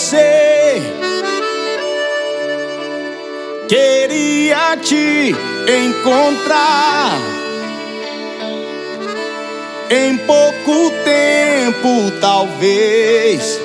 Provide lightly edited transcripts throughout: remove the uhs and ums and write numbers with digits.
você. Queria te encontrar em pouco tempo, talvez.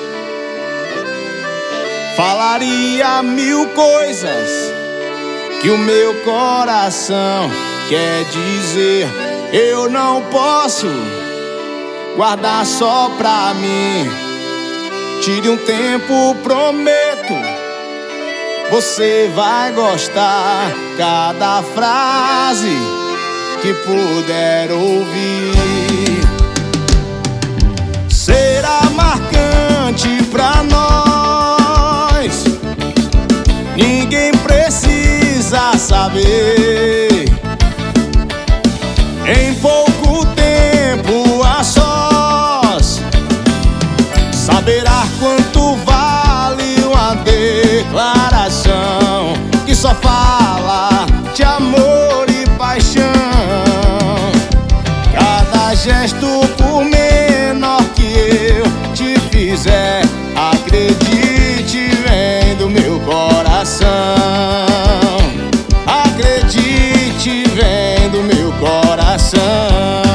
Falaria mil coisas que o meu coração quer dizer. Eu não posso guardar só pra mim. Tire um tempo, prometo, você vai gostar. Cada frase que puder ouvir será marcante pra nós. Ninguém precisa saber. Em pouco tempo a sós saberá quanto vale uma declaração que só fala de amor e paixão. Cada gesto, por menor que eu te fizer, acredite, vem do meu coração. Acredite, vem do meu coração.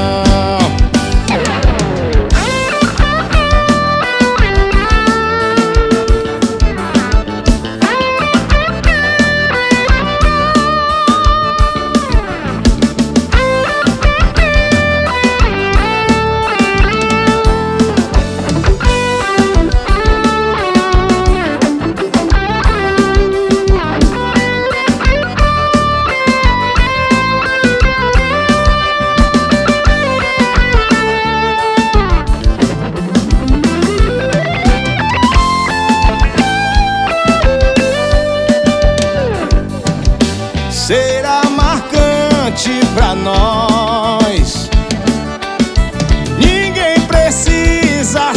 Será marcante pra nós. Ninguém precisa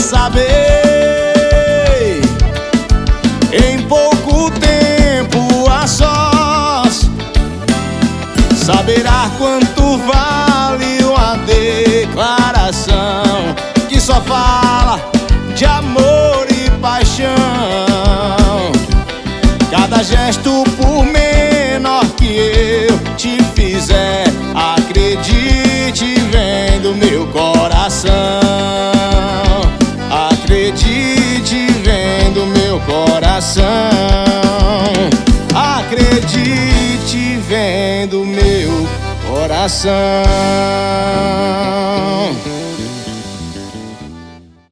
saber. Em pouco tempo a sós saberá quanto vale uma declaração que só fala de amor e paixão. Cada gesto, por menor que eu te fizer, acredite, vem do meu coração. Acredite, vem do meu coração. Acredite, vem do meu coração.